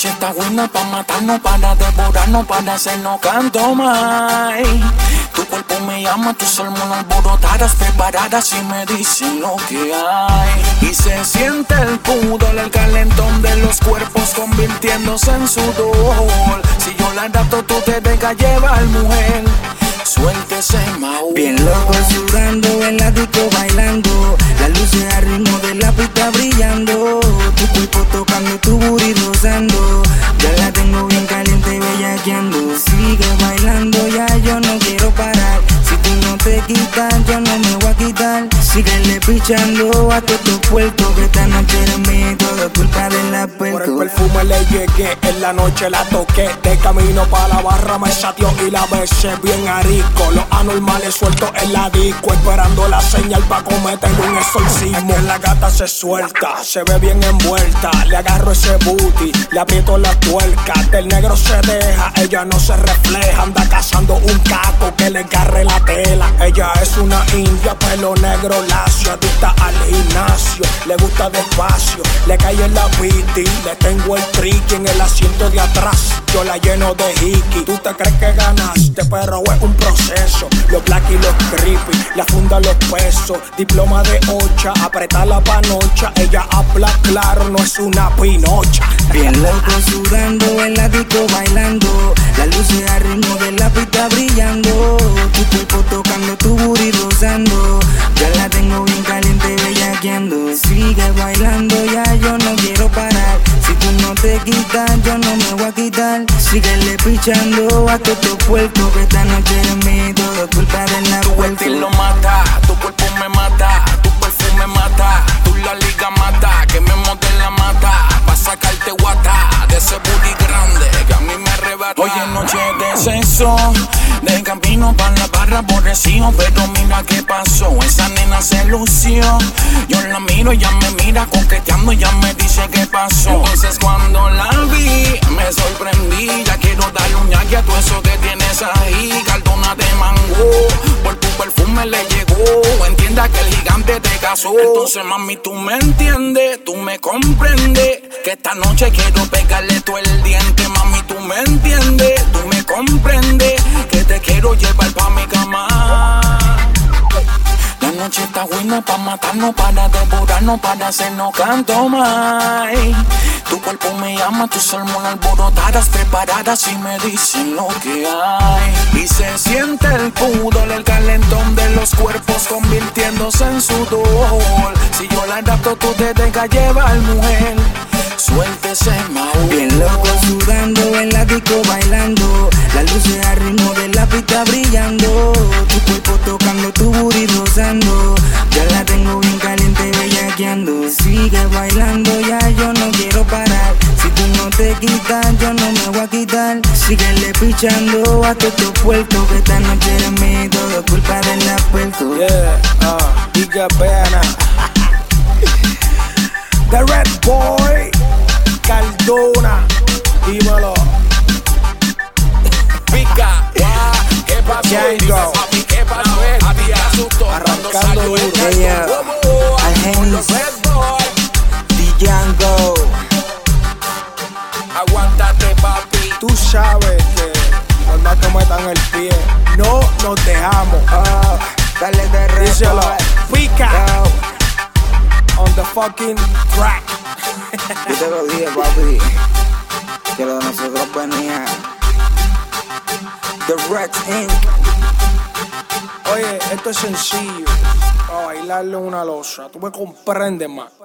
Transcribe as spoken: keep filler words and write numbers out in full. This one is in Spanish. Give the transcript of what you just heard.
noche está buena pa' matarnos, para devorarnos, para hacernos canto más. Tu cuerpo me llama, tus hormonas alborotadas, preparadas y me dicen lo que hay. Y se siente el pudor, el calentón de los cuerpos convirtiéndose en sudor. Si yo la adapto, tú te dejas llevar, mujer. Suéltese, Mau. Bien loco sudando, en la disco bailando. Las luces al ritmo de la pista brillando. Tu cuerpo tocando, tu booty rozando. Ya la tengo bien caliente, bellaqueando. Sigue bailando, ya yo no quiero parar. Si tú no te quitas, yo no me voy a quitar. Síguele pichando a todos tus puertos, que esta noche eres mía, todo es culpa de la puerta. Por el perfume le llegué, en la noche la toqué. De camino pa' la barra me sateó y la besé bien arisco. Los anormales sueltos en la disco, esperando la señal pa' cometer un exorcismo. La gata se suelta, se ve bien envuelta. Le agarro ese booty, le aprieto la tuerca. Del negro se deja, ella no se refleja. Anda cazando un caco que le agarre la tela. Ella es una india, pelo negro lacio, adicta al gimnasio, le gusta despacio, le cae en la piti, le tengo el tricky en el asiento de atrás, yo la lleno de hiki. Tú te crees que ganaste, pero es un proceso. Los black y los creepy, la funda los pesos, diploma de ocha, apretar la panocha. Ella habla claro, no es una pinocha. Bien loco sudando, en la disco bailando. Las luces al ritmo de la pista brillando. Tu cuerpo tocando, tu booty rozando. Ya la tengo bien caliente, bellaqueando. Sigue bailando, ya yo no quiero parar. Si tú no te quitas, yo no me voy a quitar. Síguele pichando a todos tus puertos, que esta noche eres mía, todo es culpa de la Tu puerta. estilo mata, tu cuerpo me mata, tu perfume mata, tú la liga mata, que me modela mata, pa' sacarte guata de ese booty grande que a mí me arrebata. Hoy es noche de sexo, de camino pa' la barra aborrecido, pero mira qué pasó, esa nena se lució. Yo la miro, ella me mira coqueteando, ella me dice qué pasó. Entonces cuando la vi, me sorprendí, ya quiero darle un ñaque a todo eso que tienes ahí, caldona de mango, por tu perfume le llegó, entienda que el gigante te casó. Entonces mami, tú me entiendes, tú me comprendes, que esta noche quiero pegarle todo el diente. Mami, tú me entiendes, tú me comprendes, que te quiero llevar pa' mi cama. La noche está buena pa' matarnos, para devorarnos, para hacernos canto más. Tu cuerpo me llama, tus hormonas alborotadas, preparadas y me dicen lo que hay. Y se siente el pudor, el calentón de los cuerpos convirtiéndose en sudor. Si yo la adapto, tú te dejas llevar, mujer. Suéltese, Mau. Bien loco sudando, en la disco bailando. Las luces al ritmo de la pista brillando. Tu cuerpo tocando, tu booty rozando. Ya la tengo bien caliente, bellaqueando. Sigue bailando, ya yo no quiero parar. Si tú no te quitas, yo no me voy a quitar. Síguele pichando a todos tus puertos, que esta noche eres mía, todo es culpa de la puerta. Yeah, uh, Giga Pena. The Red Boy, Cardona, dímelo. Pica, guau, ¿qué pasó? Django. Papi, ¿qué pasó? A ti te asustó cuando Arrancando salió el duro. Ella, Algenis, Django. Aguántate, papi. Tú sabes que por más que metan el pie, no nos dejamos. Oh, dale de Red Díselo, Boy. Pica. Yo, On the fucking track. yo te lo dije, papi, que lo de nosotros venía. The Red Incorporated. Oye, esto es sencillo. Para bailarle una losa. Tú me comprendes más.